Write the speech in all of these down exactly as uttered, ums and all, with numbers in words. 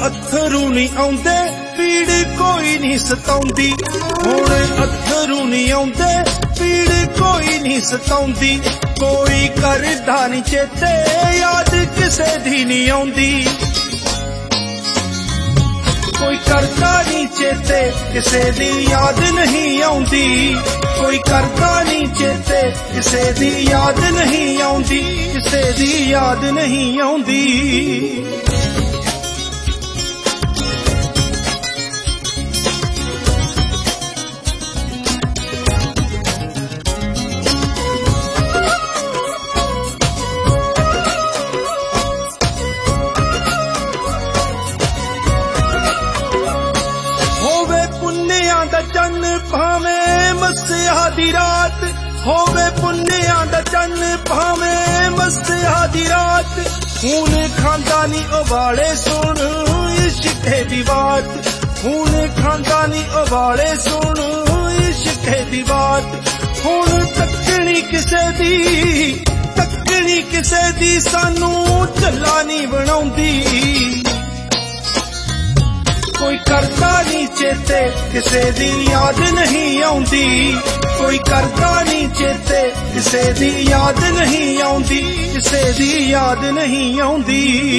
अथरू नहीं आउंदे पीड़ कोई नहीं सताउंदी, हुण अथरू नहीं आउंदे पीड़ कोई नहीं सताउंदी। कोई करदा नहीं चेते याद किसे दी नहीं आउंदी, कोई करदा नहीं चेते किसे दी याद नहीं आउंदी, कोई करदा नहीं चेते किसे दी याद नहीं आउंदी, किसे दी याद नहीं आउंदी। चन भावे मस्या दी रात, होवे पुन्निया दा चन भावे मस्या दी रात। खून खांदा नी उबाले सुन इश्के दी बात, खून खांदा नी उबाले सुन इश्के दी बात। हुण तकनी किसे दी तकनी किसे दी सानू झल्ला नी बनाउंदी, कोई करदा नहीं चेते किसे दी याद नहीं आउंदी, कोई करदा नहीं चेते किसे दी याद नहीं आउंदी, किसे दी याद नहीं आउंदी।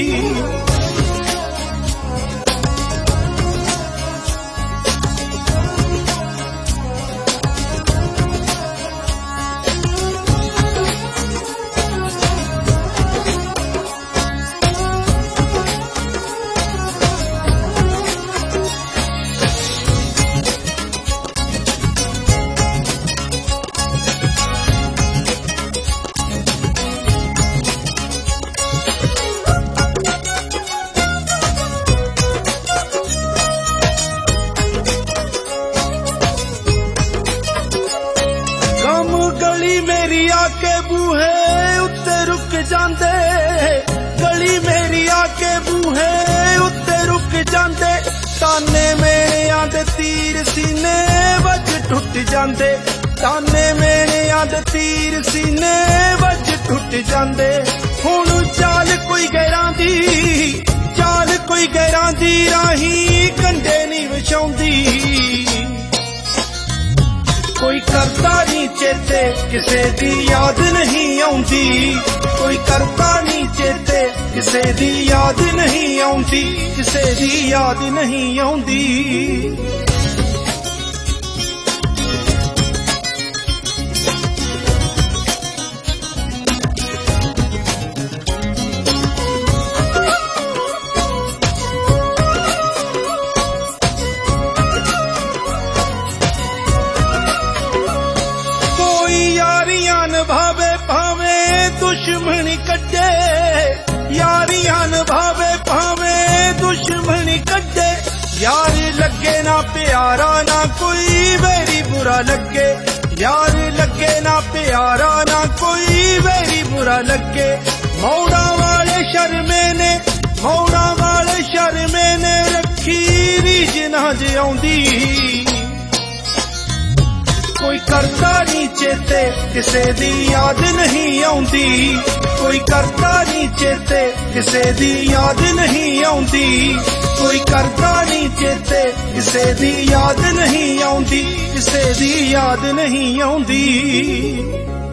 गली मेरी आके बूहे उत्ते रुक जांदे, गली मेरी आके बूहे उत्ते रुक जांदे। ताने मेरे आंदे तीर सीने वज टुट जांदे, ताने मेरे आंदे तीर सीने वज टुट जांदे। हुण चाल कोई गैरां दी चाल कोई गैरां दी राही कंडे नहीं विछाउंदी, कोई करदा नहीं चेते किसे दी याद नहीं आउंदी, कोई करदा नहीं चेते किसे दी याद नहीं आउंदी, किसे दी याद नहीं आउंदी। भावे भावे दुश्मनी कटे, यारियां भावे भावे दुश्मनी कटे। यार लगे ना प्यारा ना कोई वेरी बुरा लगे, यार लगे ना प्यारा ना कोई वेरी बुरा लगे। मौड़ा वाले शर्मे ने मौड़ा वाले शर्मे ने रखी रीझ ना जिउंदी, कोई करदा नहीं चेते किसे दी याद नहीं आउंदी, कोई करदा नहीं चेते किसे दी याद नहीं आउंदी, कोई करदा नहीं चेते किसे दी याद नहीं आउंदी, किसे दी याद नहीं आउंदी।